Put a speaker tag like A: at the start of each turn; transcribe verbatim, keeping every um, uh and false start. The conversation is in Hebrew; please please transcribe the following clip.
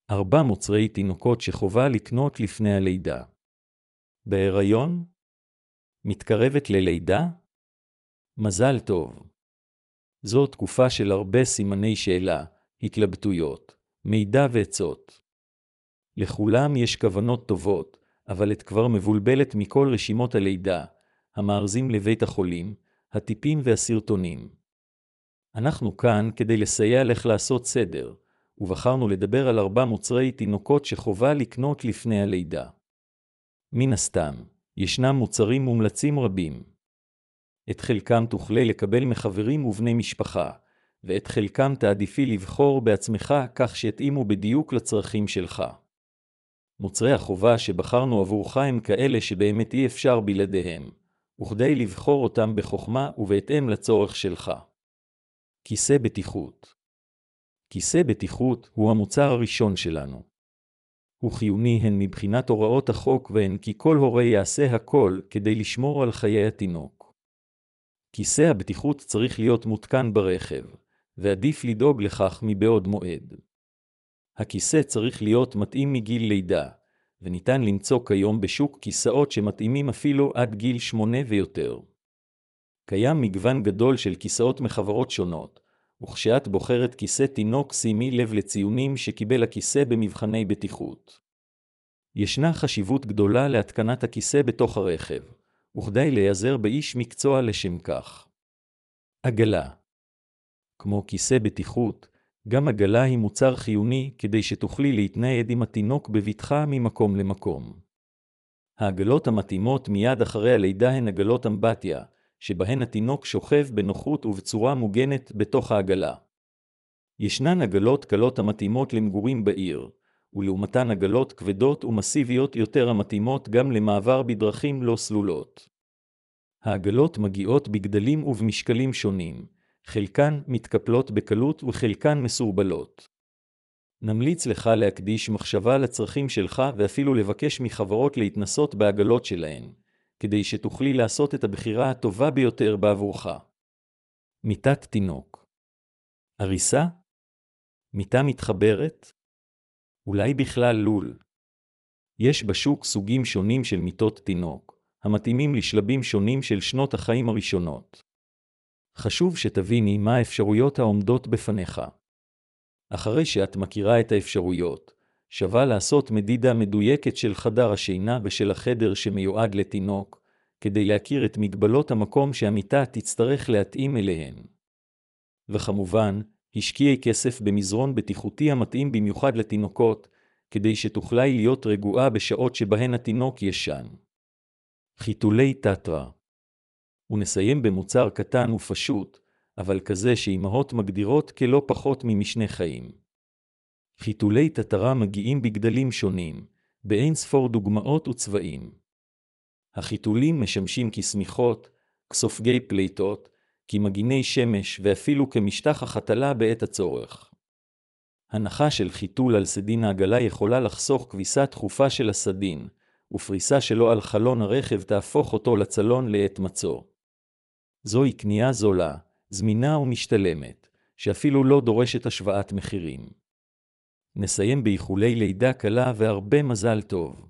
A: ארבע מוצרי תינוקות שחובה לקנות לפני הלידה. בהיריון? מתקרבת ללידה? מזל טוב. זו תקופה של הרבה סימני שאלה, התלבטויות, מידע ועצות. לכולם יש כוונות טובות, אבל את כבר מבולבלת מכל רשימות הלידה, המארזים לבית החולים, הטיפים והסרטונים. אנחנו כאן כדי לסייע לך לעשות סדר, ובחרנו לדבר על ארבע מוצרי תינוקות שחובה לקנות לפני הלידה. מן הסתם, ישנם מוצרים מומלצים רבים. את חלקם תוכלי לקבל מחברים ובני משפחה, ואת חלקם תעדיפי לבחור בעצמך כך שיתאימו בדיוק לצרכים שלך. מוצרי החובה שבחרנו עבורך הם כאלה שבאמת אי אפשר בלעדיהם, וכדי לבחור אותם בחוכמה ובהתאם לצורך שלך. כיסא בטיחות. כיסא בטיחות הוא המוצר הראשון שלנו. הוא חיוני הן מבחינת הוראות החוק והן כי כל הורה יעשה הכל כדי לשמור על חיי התינוק. כיסא הבטיחות צריך להיות מותקן ברכב, ועדיף לדאוג לכך מבעוד מועד. הכיסא צריך להיות מתאים מגיל לידה, וניתן למצוא כיום בשוק כיסאות שמתאימים אפילו עד גיל שמונה ויותר. קיים מגוון גדול של כיסאות מחברות שונות, וכשאת בוחרת כיסא תינוק שימי לב לציונים שקיבל הכיסא במבחני בטיחות. ישנה חשיבות גדולה להתקנת הכיסא בתוך הרכב, וכדי להיעזר באיש מקצוע לשם כך. עגלה. כמו כיסא בטיחות, גם עגלה היא מוצר חיוני כדי שתוכלי להתנייד עם התינוק בבטחה ממקום למקום. העגלות המתאימות מיד אחרי הלידה הן עגלות אמבטיה, שבהן התינוק שוכב בנוחות ובצורה מוגנת בתוך העגלה. ישנן עגלות קלות המתאימות למגורים בעיר, ולעומתן עגלות כבדות ומסיביות יותר המתאימות גם למעבר בדרכים לא סלולות. העגלות מגיעות בגדלים ובמשקלים שונים, חלקן מתקפלות בקלות וחלקן מסורבלות. נמליץ לך להקדיש מחשבה לצרכים שלך ואפילו לבקש מחברות להתנסות בעגלות שלהן, כדי שתוכלי לעשות את הבחירה הטובה ביותר בעבורך. מיטת תינוק. עריסה? מיטה מתחברת? אולי בכלל לול. יש בשוק סוגים שונים של מיטות תינוק, המתאימים לשלבים שונים של שנות החיים הראשונות. חשוב שתביני מה האפשרויות העומדות בפניך. אחרי שאת מכירה את האפשרויות, שווה לעשות מדידה מדויקת של חדר השינה ושל החדר שמיועד לתינוק, כדי להכיר את מגבלות המקום שהמיטה תצטרך להתאים אליהן. וכמובן, השקיעי כסף במזרון בטיחותי המתאים במיוחד לתינוקות, כדי שתוכלי להיות רגועה בשעות שבהן התינוק ישן. חיתולי טטרה. ונסיים במוצר קטן ופשוט, אבל כזה שאימהות מגדירות כלא פחות ממשנה חיים. חיתולי טטרה מגיעים בגדלים שונים, באין ספור דוגמאות וצבעים. החיתולים משמשים כסמיכות, כסופגי פליטות, כמגיני שמש ואפילו כמשטח החתלה בעת הצורך. הנחה של חיתול על סדין העגלה יכולה לחסוך כביסה תכופה של הסדין, ופריסה שלו על חלון הרכב תהפוך אותו לצלון לעת מצוא. זוהי קנייה זולה, זמינה ומשתלמת, שאפילו לא דורשת השוואת מחירים. נסיים באיחולי לידה קלה והרבה מזל טוב.